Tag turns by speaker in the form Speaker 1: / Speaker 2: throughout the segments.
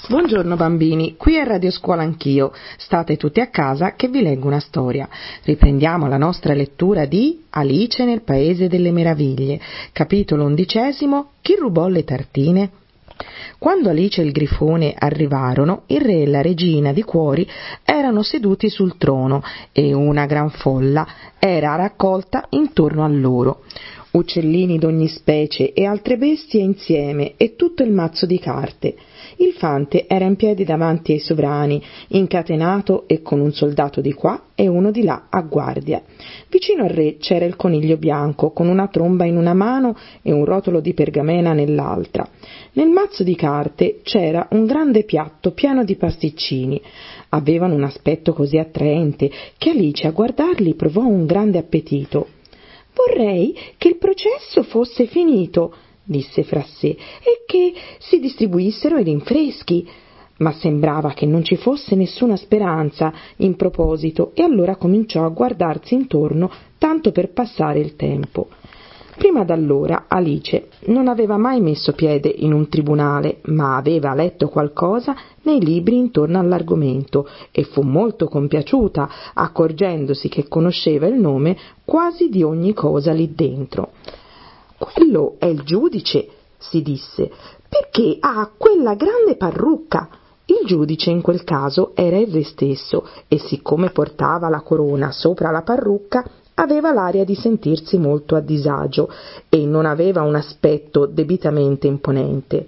Speaker 1: Buongiorno bambini, qui è Radio Scuola Anch'io. State tutti a casa che vi leggo una storia. Riprendiamo la nostra lettura di Alice nel Paese delle Meraviglie, capitolo 11. Chi rubò le tartine? Quando Alice e il grifone arrivarono, il re e la regina di cuori erano seduti sul trono e una gran folla era raccolta intorno a loro. Uccellini d'ogni specie e altre bestie insieme e tutto il mazzo di carte. Il fante era in piedi davanti ai sovrani, incatenato e con un soldato di qua e uno di là a guardia. Vicino al re c'era il coniglio bianco, con una tromba in una mano e un rotolo di pergamena nell'altra. Nel mazzo di carte c'era un grande piatto pieno di pasticcini. Avevano un aspetto così attraente che Alice a guardarli provò un grande appetito. «Vorrei che il processo fosse finito», disse fra sé, «e che si distribuissero i rinfreschi». Ma sembrava che non ci fosse nessuna speranza in proposito e allora cominciò a guardarsi intorno tanto per passare il tempo. Prima d'allora Alice non aveva mai messo piede in un tribunale, ma aveva letto qualcosa nei libri intorno all'argomento e fu molto compiaciuta, accorgendosi che conosceva il nome quasi di ogni cosa lì dentro. «Quello è il giudice», si disse, «perché ha quella grande parrucca». Il giudice in quel caso era il re stesso e siccome portava la corona sopra la parrucca aveva l'aria di sentirsi molto a disagio e non aveva un aspetto debitamente imponente.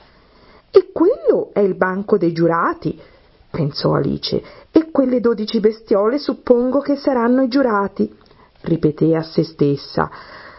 Speaker 1: «E quello è il banco dei giurati», pensò Alice, «e quelle 12 bestiole suppongo che saranno i giurati», ripeté a se stessa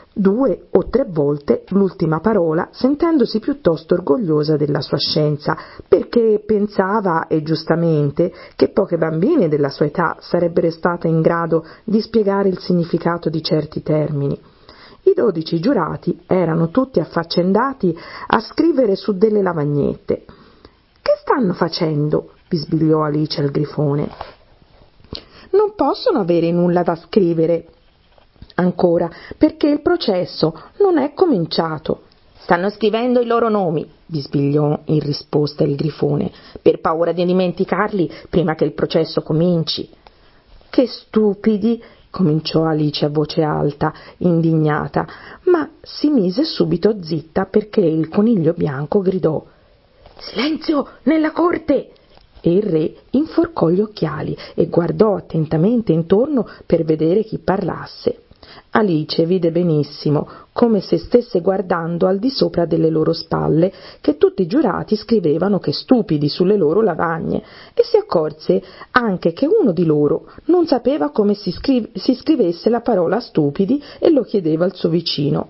Speaker 1: 2 o 3 volte l'ultima parola, sentendosi piuttosto orgogliosa della sua scienza, perché pensava, e giustamente, che poche bambine della sua età sarebbero state in grado di spiegare il significato di certi termini. I 12 giurati erano tutti affaccendati a scrivere su delle lavagnette. «Che stanno facendo?» bisbigliò Alice al grifone. «Non possono avere nulla da scrivere ancora, perché il processo non è cominciato». «Stanno scrivendo i loro nomi», bisbigliò in risposta il grifone, «per paura di dimenticarli prima che il processo cominci». «Che stupidi», cominciò Alice a voce alta, indignata, ma si mise subito zitta perché il coniglio bianco gridò: «Silenzio nella corte!» E il re inforcò gli occhiali e guardò attentamente intorno per vedere chi parlasse. Alice vide benissimo, come se stesse guardando al di sopra delle loro spalle, che tutti i giurati scrivevano che stupidi sulle loro lavagne e si accorse anche che uno di loro non sapeva come si scrivesse la parola stupidi e lo chiedeva al suo vicino.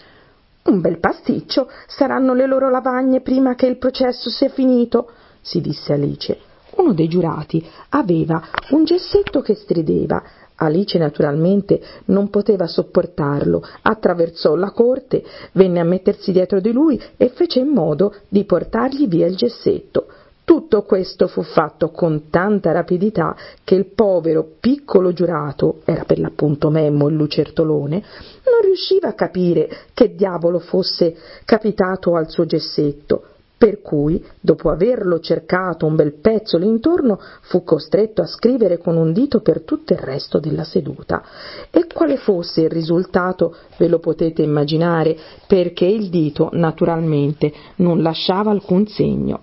Speaker 1: «Un bel pasticcio saranno le loro lavagne prima che il processo sia finito», si disse Alice. Uno dei giurati aveva un gessetto che strideva. Alice naturalmente non poteva sopportarlo, attraversò la corte, venne a mettersi dietro di lui e fece in modo di portargli via il gessetto. Tutto questo fu fatto con tanta rapidità che il povero piccolo giurato, era per l'appunto Memmo il lucertolone, non riusciva a capire che diavolo fosse capitato al suo gessetto. Per cui, dopo averlo cercato un bel pezzo l'intorno, fu costretto a scrivere con un dito per tutto il resto della seduta. E quale fosse il risultato ve lo potete immaginare, perché il dito naturalmente non lasciava alcun segno.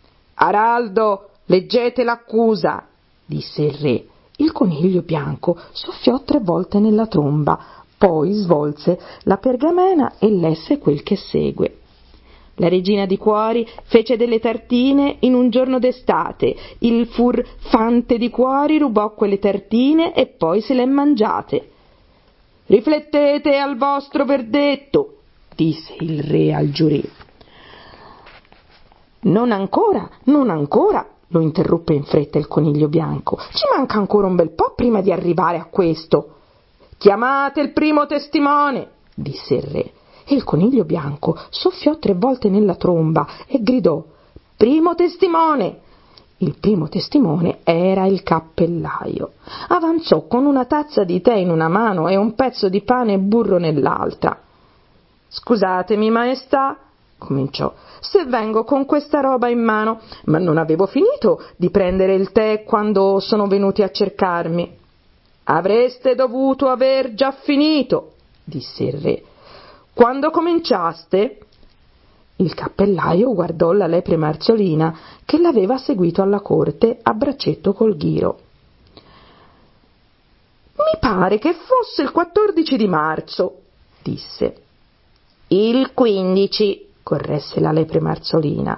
Speaker 1: «Araldo, leggete l'accusa», disse il re. Il coniglio bianco soffiò 3 volte nella tromba, poi svolse la pergamena e lesse quel che segue. «La regina di cuori fece delle tartine in un giorno d'estate. Il furfante di cuori rubò quelle tartine e poi se le mangiate». «Riflettete al vostro verdetto», disse il re al giurì. Non ancora», lo interruppe in fretta il coniglio bianco. «Ci manca ancora un bel po' prima di arrivare a questo». «Chiamate il primo testimone», disse il re. E il coniglio bianco soffiò 3 volte nella tromba e gridò: «Primo testimone!» Il primo testimone era il cappellaio. Avanzò con una tazza di tè in una mano e un pezzo di pane e burro nell'altra. «Scusatemi, maestà», cominciò, se vengo con questa roba in mano, ma non avevo finito di prendere il tè quando sono venuti a cercarmi. Avreste dovuto aver già finito, disse il re. Quando cominciaste? Il cappellaio guardò la lepre Marzolina che l'aveva seguito alla corte a braccetto col ghiro. Mi pare che fosse il 14 di marzo, disse. Il 15, corresse la lepre Marzolina.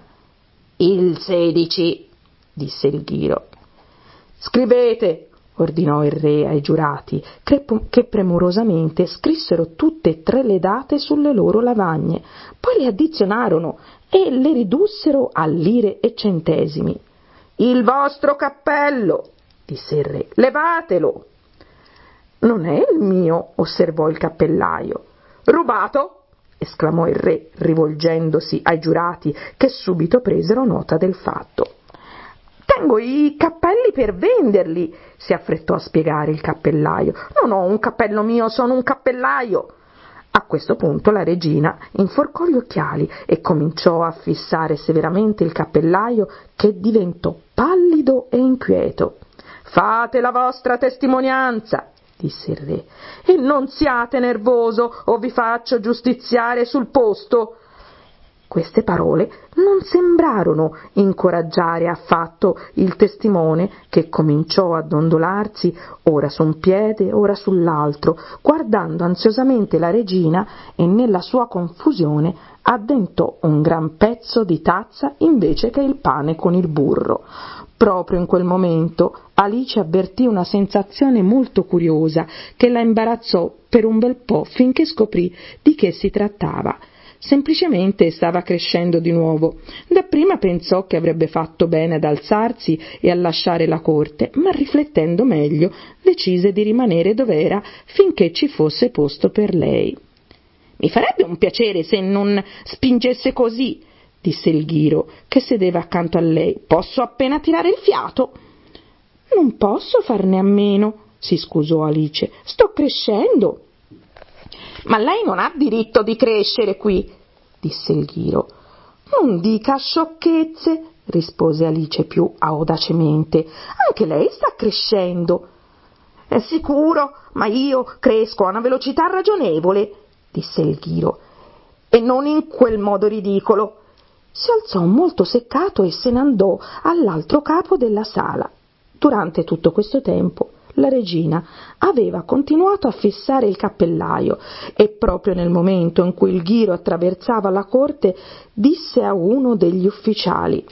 Speaker 1: Il 16, disse il ghiro. Scrivete, ordinò il re ai giurati, che premurosamente scrissero tutte e tre le date sulle loro lavagne, poi le addizionarono e le ridussero a lire e centesimi. Il vostro cappello, disse il re, levatelo. Non è il mio, osservò il cappellaio. Rubato? Esclamò il re, rivolgendosi ai giurati, che subito presero nota del fatto. Tengo i cappelli per venderli, si affrettò a spiegare il cappellaio. Non ho un cappello mio, sono un cappellaio. A questo punto la regina inforcò gli occhiali e cominciò a fissare severamente il cappellaio, che diventò pallido e inquieto. Fate la vostra testimonianza, disse il re, e non siate nervoso o vi faccio giustiziare sul posto. Queste parole non sembrarono incoraggiare affatto il testimone, che cominciò a dondolarsi ora su un piede, ora sull'altro, guardando ansiosamente la regina, e nella sua confusione addentò un gran pezzo di tazza invece che il pane con il burro. Proprio in quel momento Alice avvertì una sensazione molto curiosa che la imbarazzò per un bel po' finché scoprì di che si trattava. Semplicemente stava crescendo di nuovo. Dapprima pensò che avrebbe fatto bene ad alzarsi e a lasciare la corte, ma riflettendo meglio decise di rimanere dov'era finché ci fosse posto per lei. «Mi farebbe un piacere se non spingesse così», disse il ghiro, che sedeva accanto a lei. «Posso appena tirare il fiato?» «Non posso farne a meno», si scusò Alice. «Sto crescendo». «Ma lei non ha diritto di crescere qui», disse il ghiro. «Non dica sciocchezze», rispose Alice più audacemente. «Anche lei sta crescendo». «È sicuro, ma io cresco a una velocità ragionevole», disse il ghiro, «e non in quel modo ridicolo». Si alzò molto seccato e se ne andò all'altro capo della sala. Durante tutto questo tempo la regina aveva continuato a fissare il cappellaio e proprio nel momento in cui il ghiro attraversava la corte disse a uno degli ufficiali: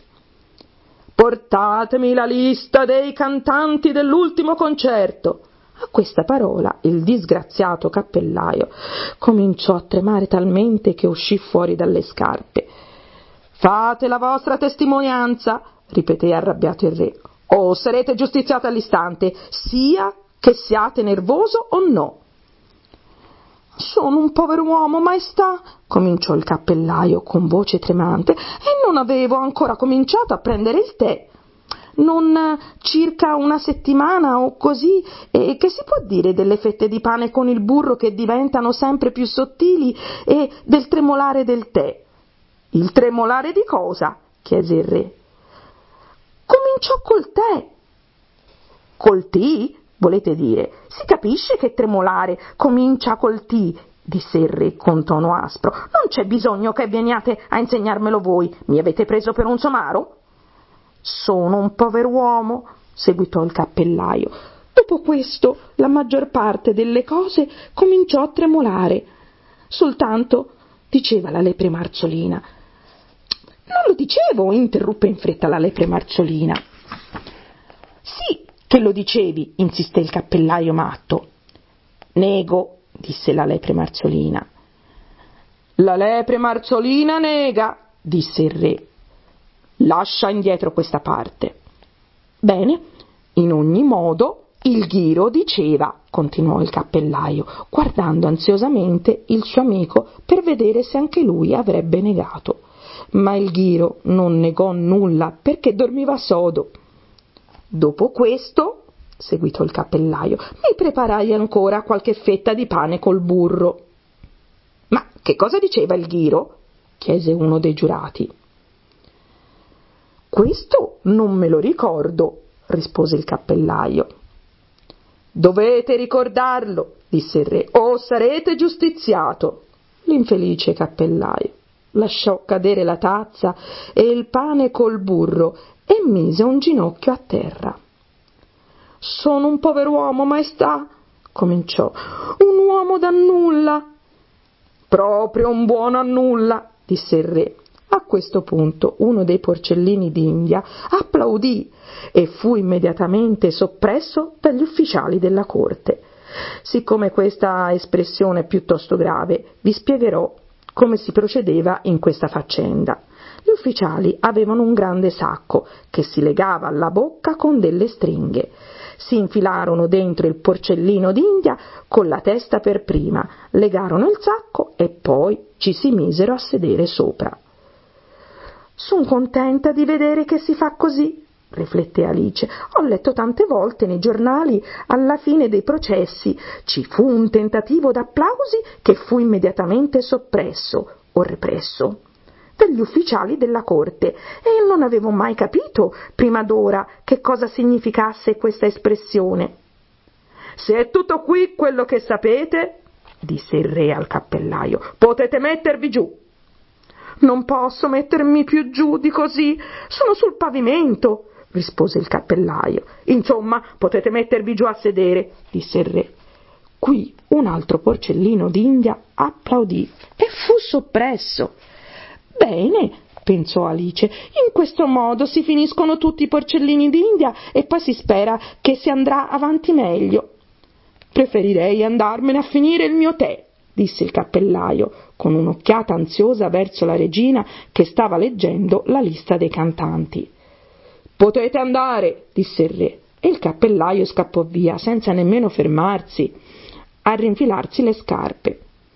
Speaker 1: «Portatemi la lista dei cantanti dell'ultimo concerto». A questa parola il disgraziato cappellaio cominciò a tremare talmente che uscì fuori dalle scarpe. «Fate la vostra testimonianza», ripeté arrabbiato il re, «o sarete giustiziati all'istante, sia che siate nervoso o no». «Sono un pover'uomo, maestà», cominciò il cappellaio con voce tremante, «e non avevo ancora cominciato a prendere il tè. Non circa una settimana o così, e che si può dire delle fette di pane con il burro che diventano sempre più sottili e del tremolare del tè?» «Il tremolare di cosa?» chiese il re. «Cominciò col tè». «Col tì, volete dire? Si capisce che tremolare comincia col tì», disse il re con tono aspro. «Non c'è bisogno che veniate a insegnarmelo voi. Mi avete preso per un somaro?» «Sono un pover'uomo», seguitò il cappellaio. Dopo questo la maggior parte delle cose cominciò a tremolare. «Soltanto», diceva la lepre Marzolina. «Non lo dicevo», interruppe in fretta la lepre Marzolina. «Sì che lo dicevi», insisté il cappellaio matto. «Nego», disse la lepre Marzolina. «La lepre Marzolina nega», disse il re. «Lascia indietro questa parte». «Bene, in ogni modo il ghiro diceva», continuò il cappellaio, guardando ansiosamente il suo amico per vedere se anche lui avrebbe negato. Ma il ghiro non negò nulla perché dormiva sodo. «Dopo questo», seguitò il cappellaio, «mi preparai ancora qualche fetta di pane col burro». «Ma che cosa diceva il ghiro?» chiese uno dei giurati. «Questo non me lo ricordo», rispose il cappellaio. «Dovete ricordarlo», disse il re, «o sarete giustiziato». L'infelice cappellaio lasciò cadere la tazza e il pane col burro e mise un ginocchio a terra. «Sono un pover'uomo, maestà», cominciò, «un uomo da nulla». «Proprio un buono a nulla», disse il re. A questo punto uno dei porcellini d'India applaudì e fu immediatamente soppresso dagli ufficiali della corte. Siccome questa espressione è piuttosto grave, vi spiegherò come si procedeva in questa faccenda. Gli ufficiali avevano un grande sacco che si legava alla bocca con delle stringhe. Si infilarono dentro il porcellino d'India con la testa per prima, legarono il sacco e poi ci si misero a sedere sopra. «Son contenta di vedere che si fa così», riflette Alice. «Ho letto tante volte nei giornali, alla fine dei processi, ci fu un tentativo d'applausi che fu immediatamente soppresso o represso dagli ufficiali della corte e non avevo mai capito prima d'ora che cosa significasse questa espressione». «Se è tutto qui quello che sapete», disse il re al cappellaio, «potete mettervi giù». «Non posso mettermi più giù di così, sono sul pavimento», rispose il cappellaio. «Insomma, potete mettervi giù a sedere», disse il re. Qui un altro porcellino d'India applaudì e fu soppresso. «Bene», pensò Alice, «in questo modo si finiscono tutti i porcellini d'India e poi si spera che si andrà avanti meglio». «Preferirei andarmene a finire il mio tè», disse il cappellaio, con un'occhiata ansiosa verso la regina che stava leggendo la lista dei cantanti. «Potete andare», disse il re, e il cappellaio scappò via senza nemmeno fermarsi a rinfilarsi le scarpe.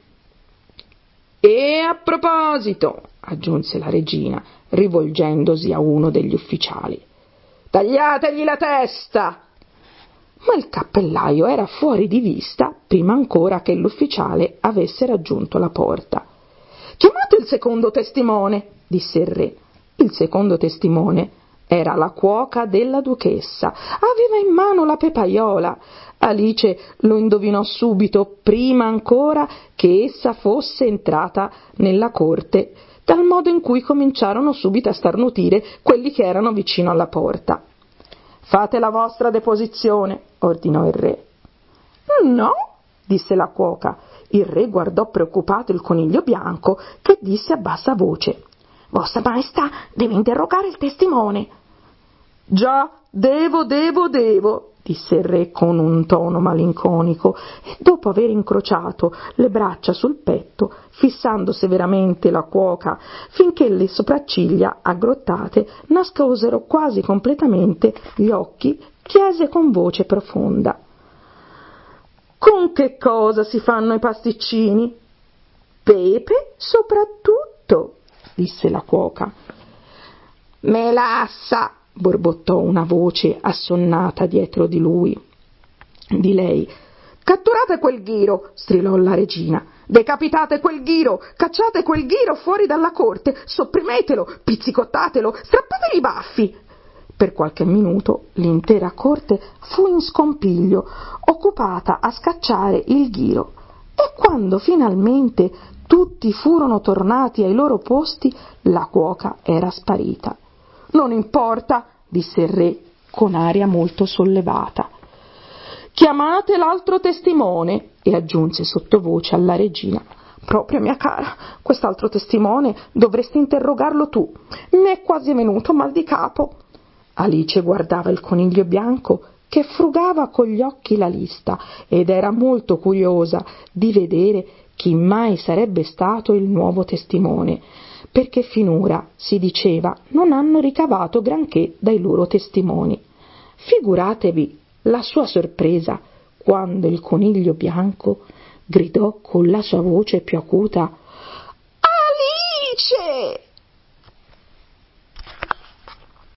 Speaker 1: «E a proposito», aggiunse la regina, rivolgendosi a uno degli ufficiali, «tagliategli la testa!» Ma il cappellaio era fuori di vista prima ancora che l'ufficiale avesse raggiunto la porta. «Chiamate il secondo testimone», disse il re. Il secondo testimone era la cuoca della duchessa. Aveva in mano la pepaiola. Alice lo indovinò subito, prima ancora che essa fosse entrata nella corte, dal modo in cui cominciarono subito a starnutire quelli che erano vicino alla porta. «Fate la vostra deposizione», ordinò il re. «No», disse la cuoca. Il re guardò preoccupato il coniglio bianco, che disse a bassa voce: «Vostra Maestà deve interrogare il testimone». «Già, devo», disse il re con un tono malinconico, e dopo aver incrociato le braccia sul petto, fissando severamente la cuoca finché le sopracciglia aggrottate nascosero quasi completamente gli occhi, chiese con voce profonda: «Con che cosa si fanno i pasticcini?» «Pepe soprattutto», disse la cuoca. «Melassa», borbottò una voce assonnata dietro di lei. «Catturate quel ghiro», strillò la regina. «Decapitate quel ghiro, cacciate quel ghiro fuori dalla corte, sopprimetelo, pizzicottatelo, strappategli i baffi». Per qualche minuto l'intera corte fu in scompiglio, occupata a scacciare il ghiro, e quando finalmente tutti furono tornati ai loro posti, la cuoca era sparita. «Non importa», disse il re con aria molto sollevata. «Chiamate l'altro testimone», e aggiunse sottovoce alla regina: «Proprio mia cara, quest'altro testimone dovresti interrogarlo tu. Mi è quasi venuto mal di capo». Alice guardava il coniglio bianco che frugava con gli occhi la lista ed era molto curiosa di vedere chi mai sarebbe stato il nuovo testimone, perché finora, si diceva, non hanno ricavato granché dai loro testimoni. Figuratevi la sua sorpresa quando il coniglio bianco gridò con la sua voce più acuta: